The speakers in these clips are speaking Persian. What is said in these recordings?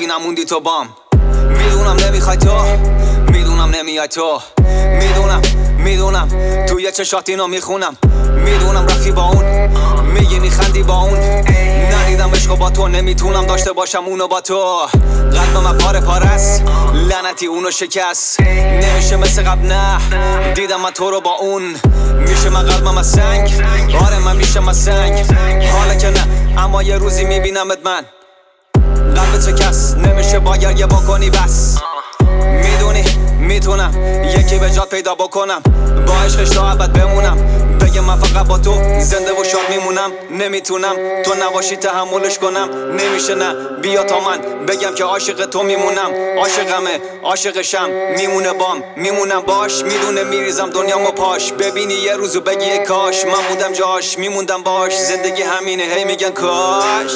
نموندی تو بام. میدونم نمیخوای تو، میدونم نمیای تو، میدونم توی چشات اینو میخونم. میدونم رفتی با اون، میگی میخندی با اون. ندیدم عشقو با تو، نمیتونم داشته باشم اونو با تو. قلبم من پاره است، لعنتی اونو شکست. نمیشه مثل قبل، نه دیدم من تو رو با اون. میشه من قلبم از سنگ، آره من میشم از سنگ. حالا که نه، اما یه روزی میبینمت من. قلبت شکست، نمیشه با گریه بکنی بس. میدونی میتونم یکی به جات پیدا بکنم، با عشقش تا ابد بمونم. بگه من فقط با تو زنده و شاد میمونم. نمیتونم تو نباشی تحملش کنم، نمیشه نه بیا تا من بگم که عاشق تو میمونم. عاشقمه عاشقشم، میمونه بام میمونم باش. میدونه میریزم دنیامو پاش، ببینی یه روزو بگی کاش من بودم جاش، میموندم باش. زندگی همینه هی میگن کاش.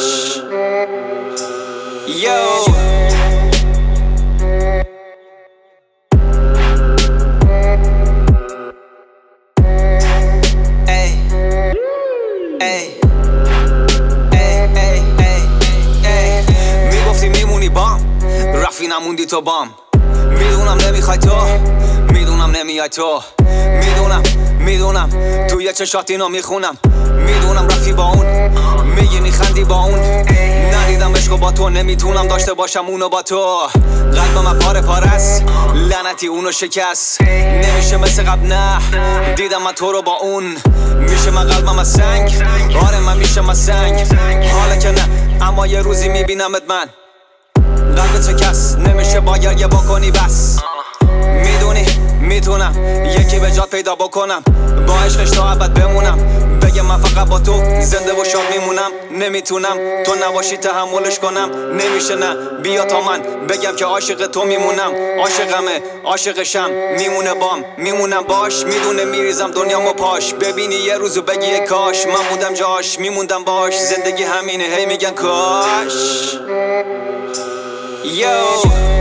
یو میگفتی میمونی بام، رفتی نموندی تو بام. میدونم نمیخوای تو، میدونم نمیای تو، میدونم توی چشات اینو میخونم. میدونم رفتی با اون، میگی میخندی با اون. ندیدم عشقو با تو، نمیتونم داشته باشم اونو با تو. قلبم من پاره است، لعنتی اونو شکست. نمیشه مثل قبل، نه دیدم من تو رو با اون. میشه من قلبم از سنگ، آره من میشم از سنگ. حالا که نه، اما یه روزی میبینمت من. قلبت شکست، نمیشه با گریه بکنی بس. میدونی میتونم یکی به جات پیدا بکنم، با عشقش تا ابد بمونم. بگه من فقط با تو زنده و شاد میمونم. نمیتونم تو نباشی تحملش کنم، نمیشه نه بیا تا من بگم که عاشق تو میمونم. عاشقمه عاشقشم، میمونه بام میمونم باش. میدونه میریزم دنیامو پاش، ببینی یه روزو بگی کاش من بودم جاش، میموندم باش. زندگی همینه هی میگن کاش. یو